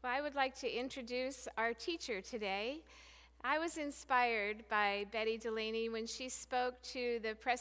Well, I would like to introduce our teacher today. I was inspired by Betty Delaney when she spoke to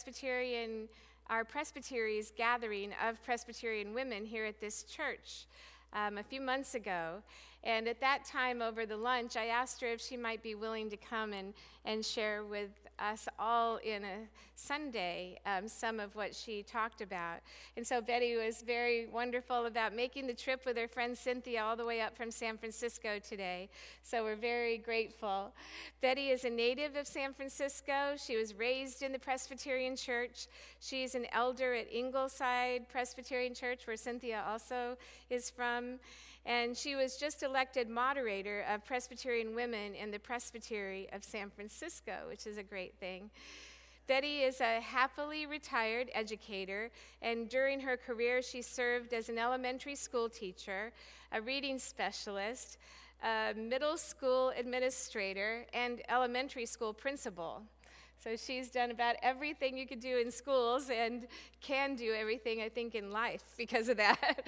our Presbytery's gathering of Presbyterian women here at this church a few months ago. And at that time, over the lunch, I asked her if she might be willing to come and share with us all in a Sunday some of what she talked about. And so Betty was very wonderful about making the trip with her friend Cynthia all the way up from San Francisco today. So we're very grateful. Betty is a native of San Francisco. She was raised in the Presbyterian Church. She's an elder at Ingleside Presbyterian Church, where Cynthia also is from. And she was just elected moderator of Presbyterian women in the Presbytery of San Francisco, which is a great thing. Betty is a happily retired educator, and during her career, she served as an elementary school teacher, a reading specialist, a middle school administrator, and elementary school principal. So she's done about everything you could do in schools and can do everything, I think, in life because of that.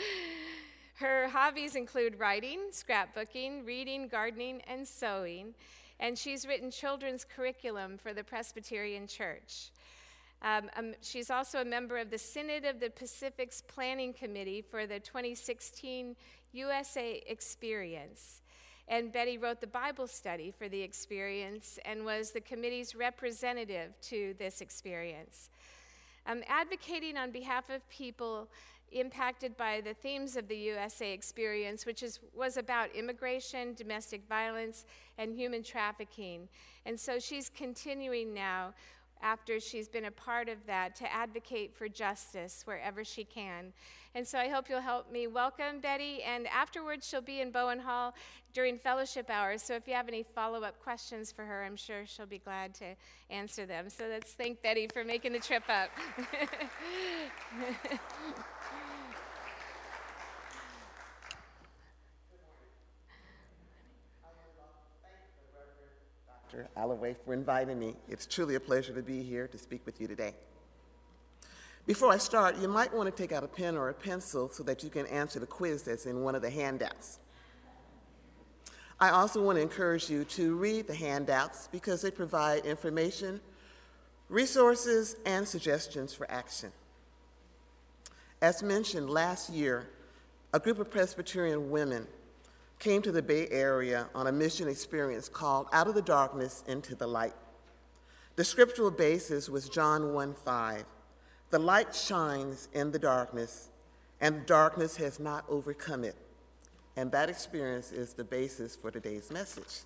Her hobbies include writing, scrapbooking, reading, gardening, and sewing. And she's written children's curriculum for the Presbyterian Church. She's also a member of the Synod of the Pacific's Planning Committee for the 2016 USA Experience. And Betty wrote the Bible study for the experience and was the committee's representative to this experience. Advocating on behalf of people impacted by the themes of the USA Experience, which was about immigration, domestic violence, and human trafficking. And so she's continuing now, after she's been a part of that, to advocate for justice wherever she can. And so I hope you'll help me welcome Betty, and afterwards she'll be in Bowen Hall during fellowship hours, so if you have any follow-up questions for her, I'm sure she'll be glad to answer them. So let's thank Betty for making the trip up. Dr. Alloway for inviting me. It's truly a pleasure to be here to speak with you today. Before I start, you might want to take out a pen or a pencil so that you can answer the quiz that's in one of the handouts. I also want to encourage you to read the handouts because they provide information, resources, and suggestions for action. As mentioned last year, a group of Presbyterian women came to the Bay Area on a mission experience called Out of the Darkness into the Light. The scriptural basis was John 1:5. The light shines in the darkness, and darkness has not overcome it. And that experience is the basis for today's message.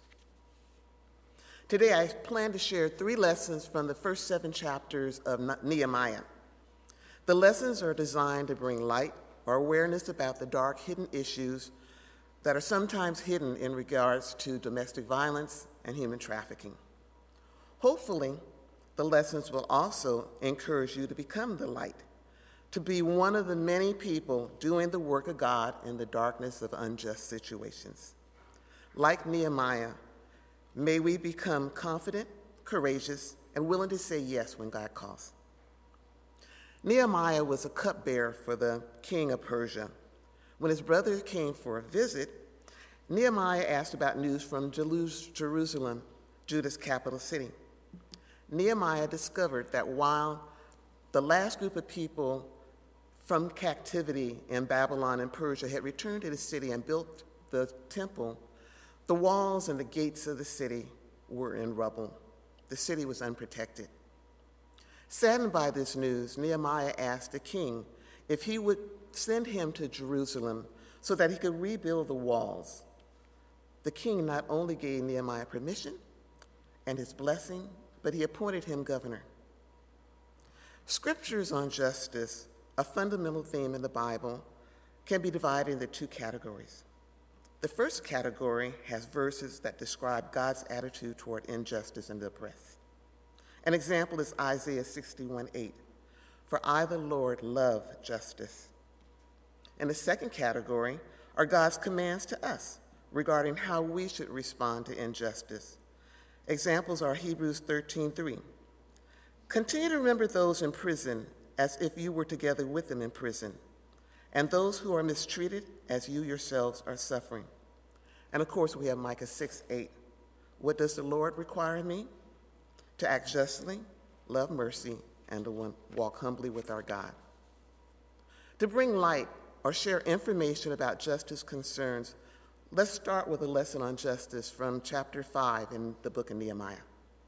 Today, I plan to share 3 lessons from the first 7 chapters of Nehemiah. The lessons are designed to bring light or awareness about the dark, hidden issues that are sometimes hidden in regards to domestic violence and human trafficking. Hopefully, the lessons will also encourage you to become the light, to be one of the many people doing the work of God in the darkness of unjust situations. Like Nehemiah, may we become confident, courageous, and willing to say yes when God calls. Nehemiah was a cupbearer for the king of Persia. When his brother came for a visit, Nehemiah asked about news from Jerusalem, Judah's capital city. Nehemiah discovered that while the last group of people from captivity in Babylon and Persia had returned to the city and built the temple, the walls and the gates of the city were in rubble. The city was unprotected. Saddened by this news, Nehemiah asked the king if he would send him to Jerusalem so that he could rebuild the walls. The king not only gave Nehemiah permission and his blessing, but he appointed him governor. Scriptures on justice, a fundamental theme in the Bible, can be divided into 2 categories. The first category has verses that describe God's attitude toward injustice and the oppressed. An example is Isaiah 61:8, "For I, the Lord, love justice." And the second category are God's commands to us regarding how we should respond to injustice. Examples are Hebrews 13:3. "Continue to remember those in prison as if you were together with them in prison, and those who are mistreated as you yourselves are suffering. And of course, we have Micah 6:8. What does the Lord require of me? To act justly, love mercy, and to walk humbly with our God. To bring light or share information about justice concerns, let's start with a lesson on justice from chapter 5 in the book of Nehemiah.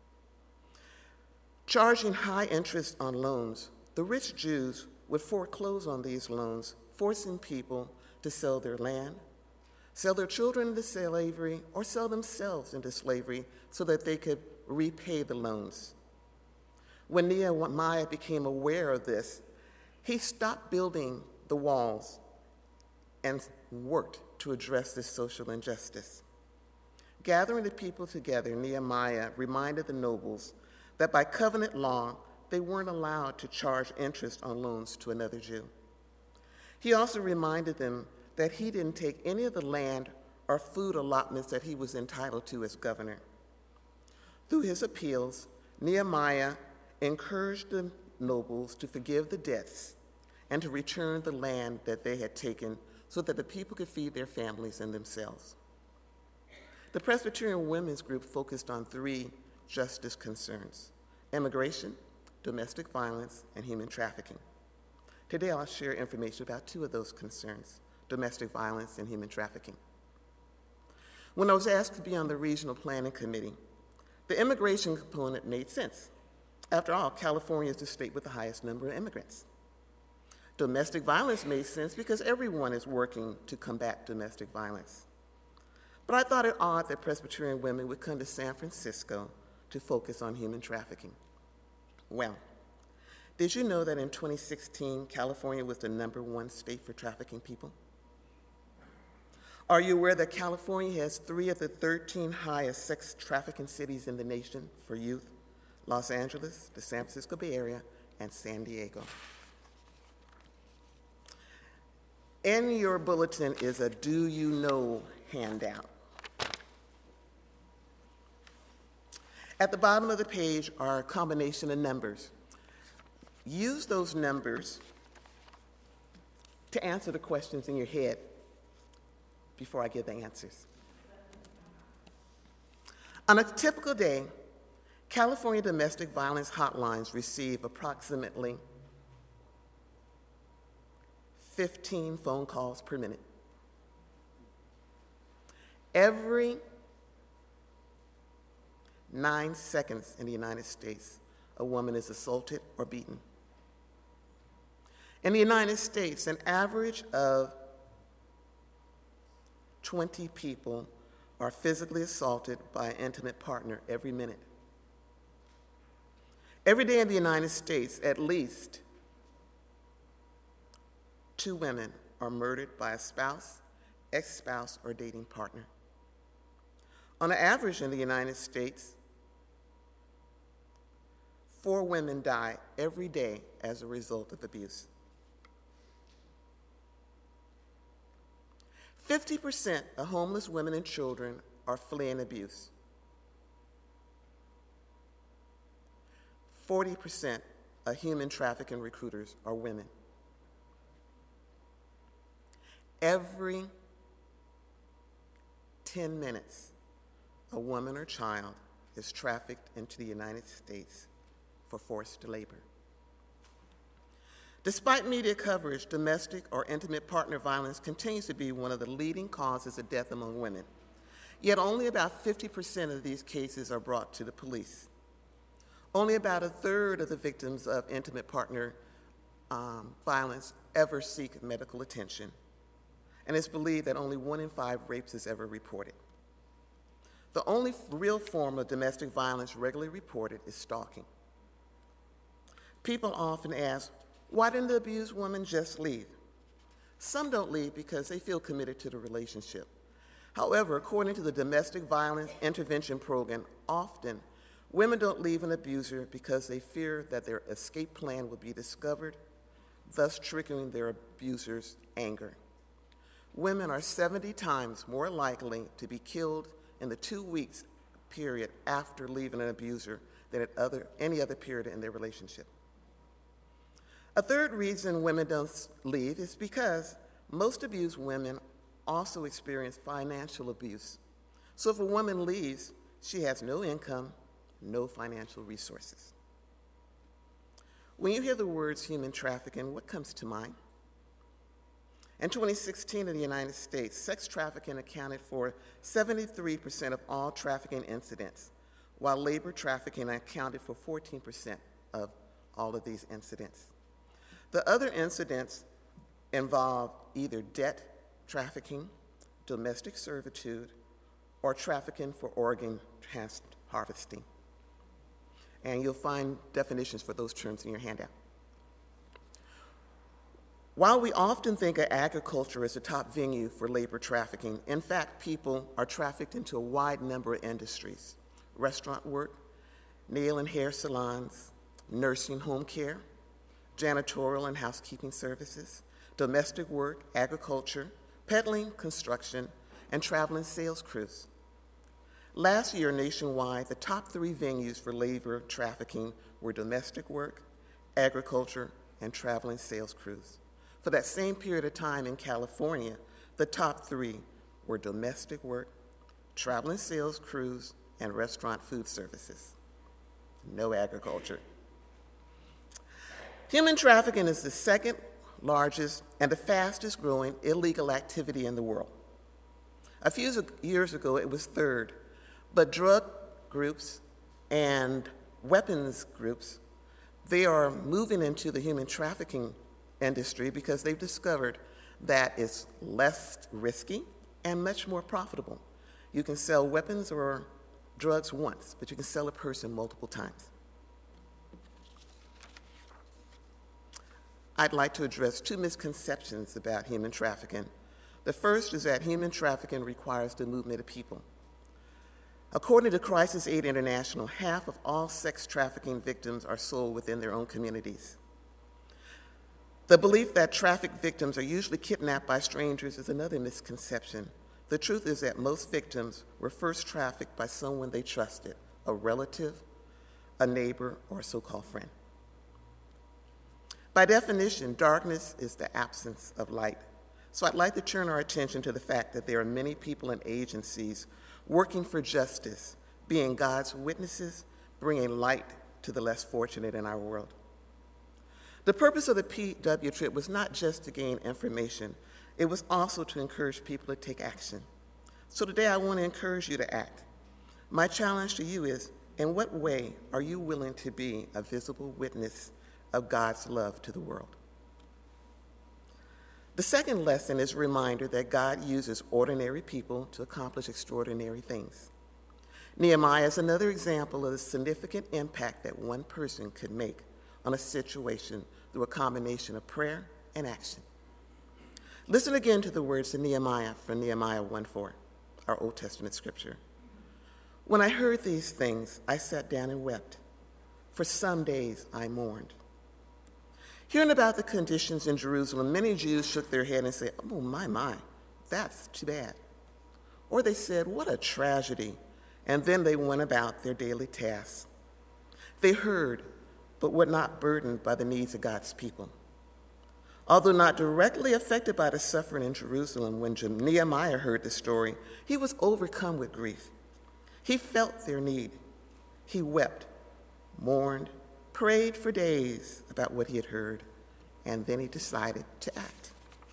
Charging high interest on loans, the rich Jews would foreclose on these loans, forcing people to sell their land, sell their children into slavery, or sell themselves into slavery so that they could repay the loans. When Nehemiah became aware of this, he stopped building the walls and worked to address this social injustice. Gathering the people together, Nehemiah reminded the nobles that by covenant law, they weren't allowed to charge interest on loans to another Jew. He also reminded them that he didn't take any of the land or food allotments that he was entitled to as governor. Through his appeals, Nehemiah encouraged the nobles to forgive the debts and to return the land that they had taken so that the people could feed their families and themselves. The Presbyterian Women's Group focused on 3 justice concerns: immigration, domestic violence, and human trafficking. Today I'll share information about 2 of those concerns: domestic violence and human trafficking. When I was asked to be on the Regional Planning Committee, the immigration component made sense. After all, California is the state with the highest number of immigrants. Domestic violence made sense because everyone is working to combat domestic violence. But I thought it odd that Presbyterian women would come to San Francisco to focus on human trafficking. Well, did you know that in 2016, California was the #1 state for trafficking people? Are you aware that California has 3 of the 13 highest sex trafficking cities in the nation for youth? Los Angeles, the San Francisco Bay Area, and San Diego. In your bulletin is a Do You Know handout. At the bottom of the page are a combination of numbers. Use those numbers to answer the questions in your head before I give the answers. On a typical day, California domestic violence hotlines receive approximately 15 phone calls per minute. Every 9 seconds in the United States, a woman is assaulted or beaten. In the United States, an average of 20 people are physically assaulted by an intimate partner every minute. Every day in the United States, at least 2 women are murdered by a spouse, ex-spouse, or dating partner. On average in the United States, 4 women die every day as a result of abuse. 50% of homeless women and children are fleeing abuse. 40% of human trafficking recruiters are women. Every 10 minutes, a woman or child is trafficked into the United States for forced labor. Despite media coverage, domestic or intimate partner violence continues to be one of the leading causes of death among women. Yet only about 50% of these cases are brought to the police. Only about 1/3 of the victims of intimate partner violence ever seek medical attention. And it's believed that only 1 in 5 rapes is ever reported. The only real form of domestic violence regularly reported is stalking. People often ask, why didn't the abused woman just leave? Some don't leave because they feel committed to the relationship. However, according to the Domestic Violence Intervention Program, often women don't leave an abuser because they fear that their escape plan will be discovered, thus triggering their abuser's anger. Women are 70 times more likely to be killed in the 2 weeks period after leaving an abuser than at any other period in their relationship. A third reason women don't leave is because most abused women also experience financial abuse. So if a woman leaves, she has no income, no financial resources. When you hear the words human trafficking, what comes to mind? In 2016 in the United States, sex trafficking accounted for 73% of all trafficking incidents, while labor trafficking accounted for 14% of all of these incidents. The other incidents involve either debt trafficking, domestic servitude, or trafficking for organ harvesting. And you'll find definitions for those terms in your handout. While we often think of agriculture as the top venue for labor trafficking, in fact, people are trafficked into a wide number of industries: restaurant work, nail and hair salons, nursing home care, janitorial and housekeeping services, domestic work, agriculture, peddling, construction, and traveling sales crews. Last year nationwide, the top 3 venues for labor trafficking were domestic work, agriculture, and traveling sales crews. For that same period of time in California, the top 3 were domestic work, traveling sales crews, and restaurant food services. No agriculture. Human trafficking is the second largest and the fastest growing illegal activity in the world. A few years ago, it was third, but drug groups and weapons groups, they are moving into the human trafficking industry because they've discovered that it's less risky and much more profitable. You can sell weapons or drugs once, but you can sell a person multiple times. I'd like to address 2 misconceptions about human trafficking. The first is that human trafficking requires the movement of people. According to Crisis Aid International, half of all sex trafficking victims are sold within their own communities. The belief that trafficked victims are usually kidnapped by strangers is another misconception. The truth is that most victims were first trafficked by someone they trusted, a relative, a neighbor, or a so-called friend. By definition, darkness is the absence of light. So I'd like to turn our attention to the fact that there are many people and agencies working for justice, being God's witnesses, bringing light to the less fortunate in our world. The purpose of the PW trip was not just to gain information, it was also to encourage people to take action. So today I want to encourage you to act. My challenge to you is, in what way are you willing to be a visible witness of God's love to the world? The second lesson is a reminder that God uses ordinary people to accomplish extraordinary things. Nehemiah is another example of the significant impact that one person could make on a situation through a combination of prayer and action. Listen again to the words of Nehemiah from Nehemiah 1:4, our Old Testament scripture. When I heard these things, I sat down and wept. For some days I mourned. Hearing about the conditions in Jerusalem, many Jews shook their head and said, oh, my, that's too bad. Or they said, what a tragedy, and then they went about their daily tasks. They heard, but were not burdened by the needs of God's people. Although not directly affected by the suffering in Jerusalem, when Nehemiah heard the story, he was overcome with grief. He felt their need. He wept, mourned, prayed for days about what he had heard, and then he decided to act.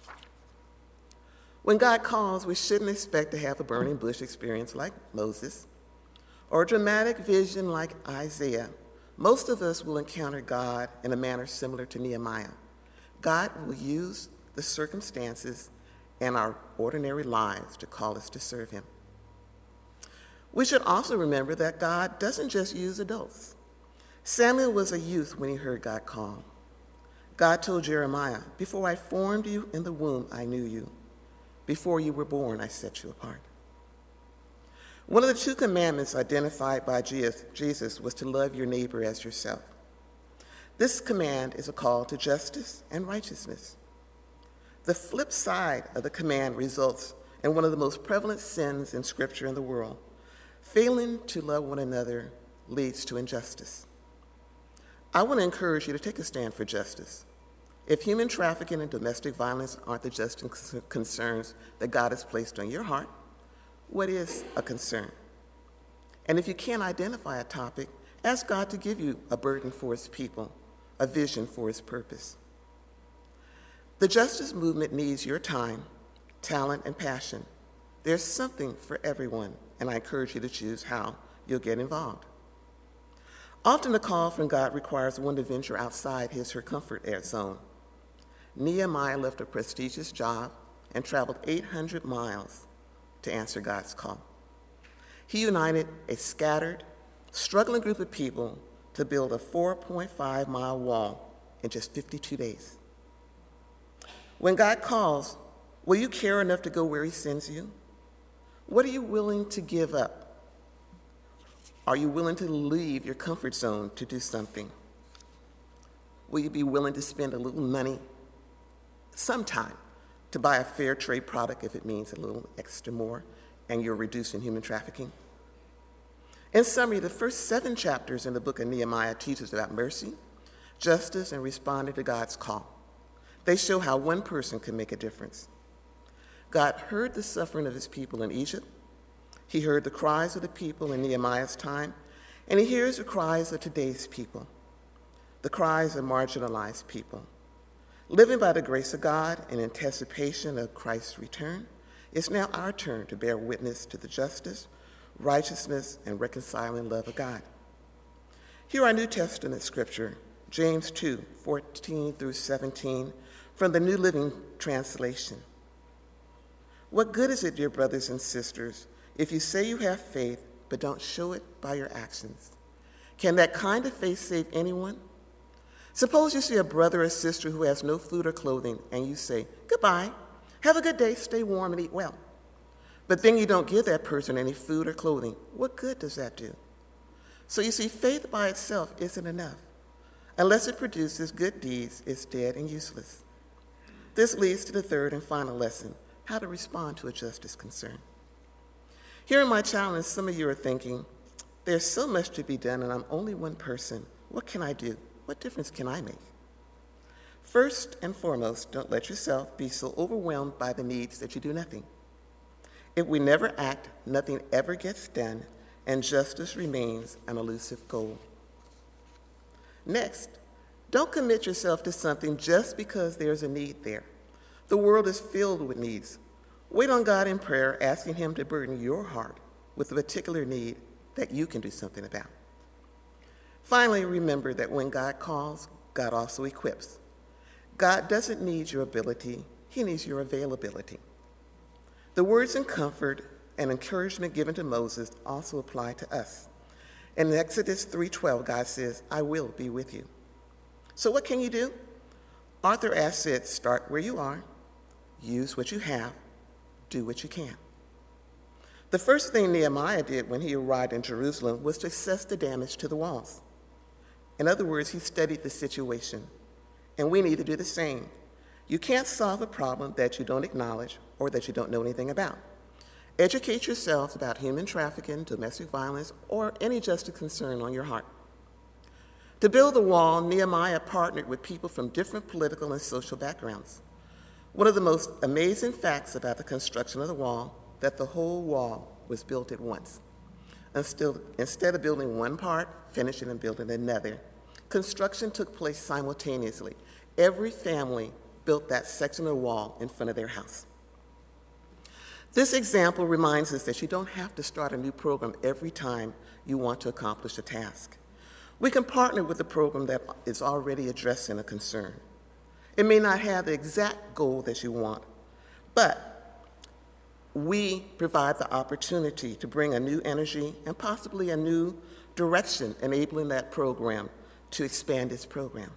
When God calls, we shouldn't expect to have a burning bush experience like Moses or a dramatic vision like Isaiah. Most of us will encounter God in a manner similar to Nehemiah. God will use the circumstances and our ordinary lives to call us to serve him. We should also remember that God doesn't just use adults. Samuel was a youth when he heard God call. God told Jeremiah, before I formed you in the womb, I knew you. Before you were born, I set you apart. One of the 2 commandments identified by Jesus was to love your neighbor as yourself. This command is a call to justice and righteousness. The flip side of the command results in one of the most prevalent sins in Scripture in the world. Failing to love one another leads to injustice. I want to encourage you to take a stand for justice. If human trafficking and domestic violence aren't the just concerns that God has placed on your heart, what is a concern? And if you can't identify a topic, ask God to give you a burden for his people, a vision for his purpose. The justice movement needs your time, talent, and passion. There's something for everyone, and I encourage you to choose how you'll get involved. Often the call from God requires one to venture outside his or her comfort zone. Nehemiah left a prestigious job and traveled 800 miles to answer God's call. He united a scattered, struggling group of people to build a 4.5-mile wall in just 52 days. When God calls, will you care enough to go where he sends you? What are you willing to give up? Are you willing to leave your comfort zone to do something? Will you be willing to spend a little money, sometime, to buy a fair trade product if it means a little extra more and you're reducing human trafficking? In summary, the first 7 chapters in the book of Nehemiah teach us about mercy, justice, and responding to God's call. They show how one person can make a difference. God heard the suffering of his people in Egypt. He heard the cries of the people in Nehemiah's time, and he hears the cries of today's people, the cries of marginalized people. Living by the grace of God in anticipation of Christ's return, it's now our turn to bear witness to the justice, righteousness, and reconciling love of God. Here our New Testament scripture, James 2:14 through 17, from the New Living Translation. What good is it, dear brothers and sisters, if you say you have faith but don't show it by your actions? Can that kind of faith save anyone? Suppose you see a brother or sister who has no food or clothing, and you say, "Goodbye, have a good day, stay warm and eat well." But then you don't give that person any food or clothing. What good does that do? So you see, faith by itself isn't enough. Unless it produces good deeds, it's dead and useless. This leads to the third and final lesson, how to respond to a justice concern. Here in my challenge, some of you are thinking, there's so much to be done and I'm only one person. What can I do? What difference can I make? First and foremost, don't let yourself be so overwhelmed by the needs that you do nothing. If we never act, nothing ever gets done, and justice remains an elusive goal. Next, don't commit yourself to something just because there's a need there. The world is filled with needs. Wait on God in prayer, asking him to burden your heart with a particular need that you can do something about. Finally, remember that when God calls, God also equips. God doesn't need your ability, he needs your availability. The words of comfort and encouragement given to Moses also apply to us. In Exodus 3:12, God says, "I will be with you." So what can you do? Arthur Ashe said, start where you are, use what you have, do what you can. The first thing Nehemiah did when he arrived in Jerusalem was to assess the damage to the walls. In other words, he studied the situation, and we need to do the same. You can't solve a problem that you don't acknowledge or that you don't know anything about. Educate yourselves about human trafficking, domestic violence, or any justice concern on your heart. To build the wall, Nehemiah partnered with people from different political and social backgrounds. One of the most amazing facts about the construction of the wall, that the whole wall was built at once. Instead of building one part, finishing and building another, construction took place simultaneously. Every family built that section of the wall in front of their house. This example reminds us that you don't have to start a new program every time you want to accomplish a task. We can partner with a program that is already addressing a concern. It may not have the exact goal that you want, but we provide the opportunity to bring a new energy and possibly a new direction, enabling that program to expand its program.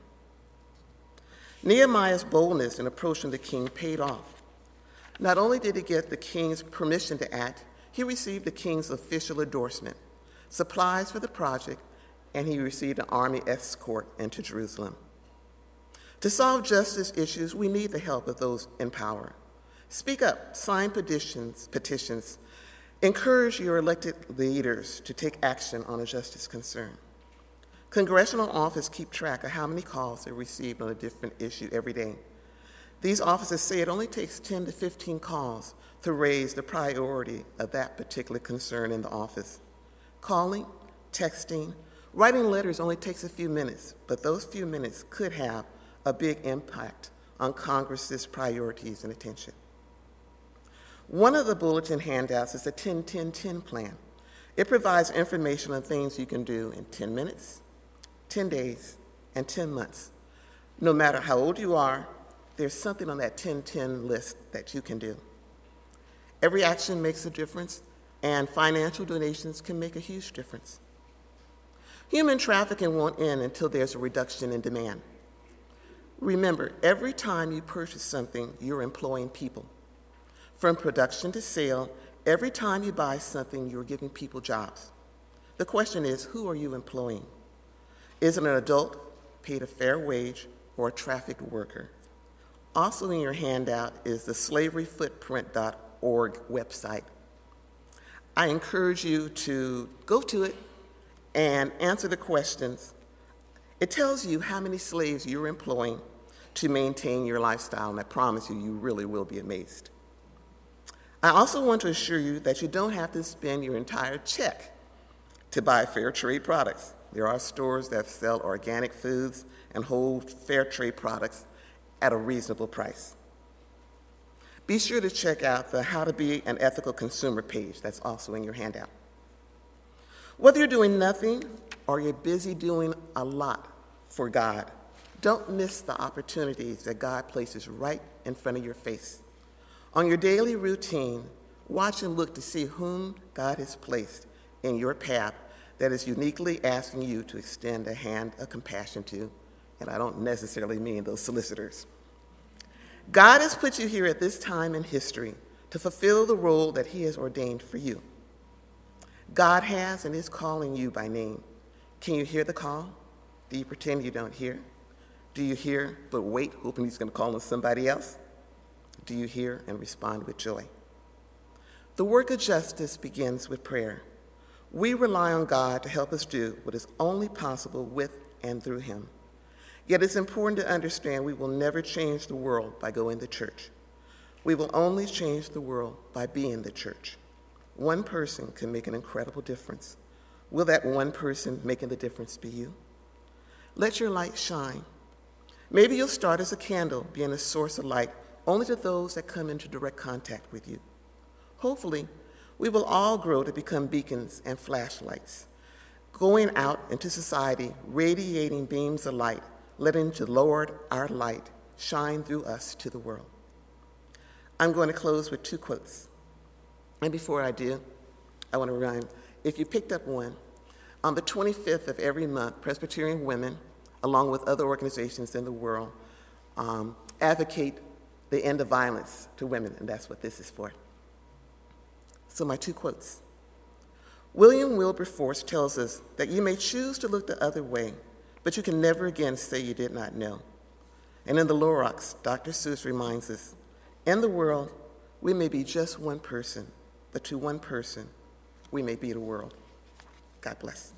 Nehemiah's boldness in approaching the king paid off. Not only did he get the king's permission to act, he received the king's official endorsement, supplies for the project, and he received an army escort into Jerusalem. To solve justice issues, we need the help of those in power. Speak up, sign petitions, encourage your elected leaders to take action on a justice concern. Congressional offices keep track of how many calls are received on a different issue every day. These offices say it only takes 10 to 15 calls to raise the priority of that particular concern in the office. Calling, texting, writing letters only takes a few minutes, but those few minutes could have a big impact on Congress's priorities and attention. One of the bulletin handouts is the 10-10-10 plan. It provides information on things you can do in 10 minutes, 10 days, and 10 months. No matter how old you are, there's something on that 10-10 list that you can do. Every action makes a difference, and financial donations can make a huge difference. Human trafficking won't end until there's a reduction in demand. Remember, every time you purchase something, you're employing people. From production to sale, every time you buy something, you're giving people jobs. The question is, who are you employing? Is it an adult paid a fair wage or a trafficked worker? Also in your handout is the slaveryfootprint.org website. I encourage you to go to it and answer the questions. It tells you how many slaves you're employing to maintain your lifestyle, and I promise you, you really will be amazed. I also want to assure you that you don't have to spend your entire check to buy fair trade products. There are stores that sell organic foods and whole fair trade products at a reasonable price. Be sure to check out the How to Be an Ethical Consumer page that's also in your handout. Whether you're doing nothing or you're busy doing a lot for God, don't miss the opportunities that God places right in front of your face. On your daily routine, watch and look to see whom God has placed in your path that is uniquely asking you to extend a hand of compassion to, and I don't necessarily mean those solicitors. God has put you here at this time in history to fulfill the role that He has ordained for you. God has and is calling you by name. Can you hear the call? Do you pretend you don't hear? Do you hear but wait, hoping He's going to call on somebody else? Do you hear and respond with joy? The work of justice begins with prayer. We rely on God to help us do what is only possible with and through Him. Yet it's important to understand we will never change the world by going to church. We will only change the world by being the church. One person can make an incredible difference. Will that one person making the difference be you? Let your light shine. Maybe you'll start as a candle, being a source of light only to those that come into direct contact with you. Hopefully, we will all grow to become beacons and flashlights, going out into society, radiating beams of light, letting the Lord, our light, shine through us to the world. I'm going to close with 2 quotes. And before I do, I want to remind, if you picked up one, on the 25th of every month, Presbyterian women, along with other organizations in the world, advocate the end of violence to women, and that's what this is for. So my 2 quotes. William Wilberforce tells us that you may choose to look the other way, but you can never again say you did not know. And in the Lorax, Dr. Seuss reminds us, in the world, we may be just one person, but to one person, we may be the world. God bless.